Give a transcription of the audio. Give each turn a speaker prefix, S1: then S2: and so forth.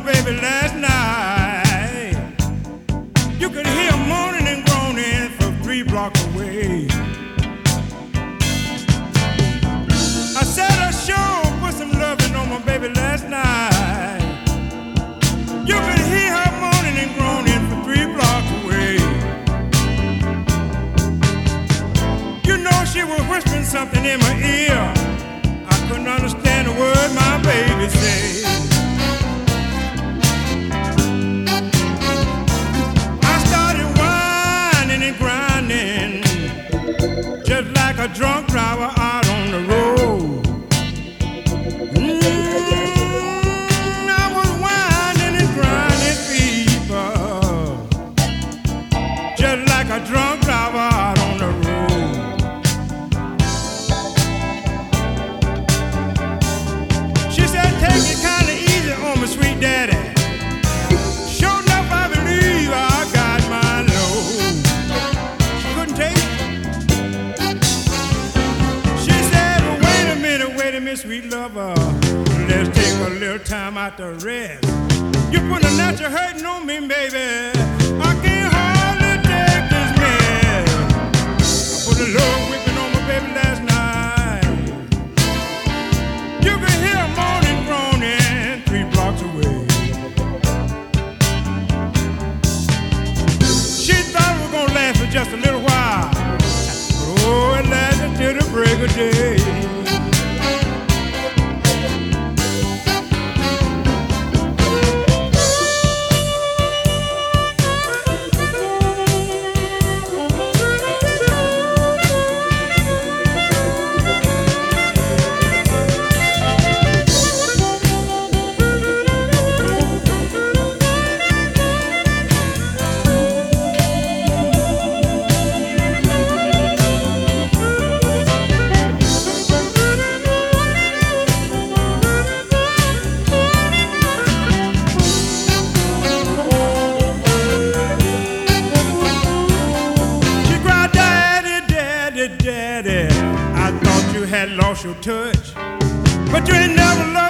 S1: baby last night. You could hear moaning and groaning from 3 blocks away. I said I sure put some loving on my baby last night. You could hear her moaning and groaning from 3 blocks away. You know she was whispering something in my ear. I couldn't understand a word my baby said. I started whining and grinding, just like a drunk driver out on the road. I was whining and grinding, people, just like a drunk driver out on the road. She said, take it kind of easy on me, sweet daddy. Sure enough, I believe I got my load. She couldn't take it. She said, well, wait a minute, sweet lover. Let's take a little time out to rest. You put a natural hurting on me, baby. I can't hardly take this mess. I put a little whipping on my baby last night. You can hear her moaning, groaning 3 blocks away. She thought we were gonna last for just a little while, but oh, it lasted till the break of day. Daddy, I thought you had lost your touch, but you ain't never lost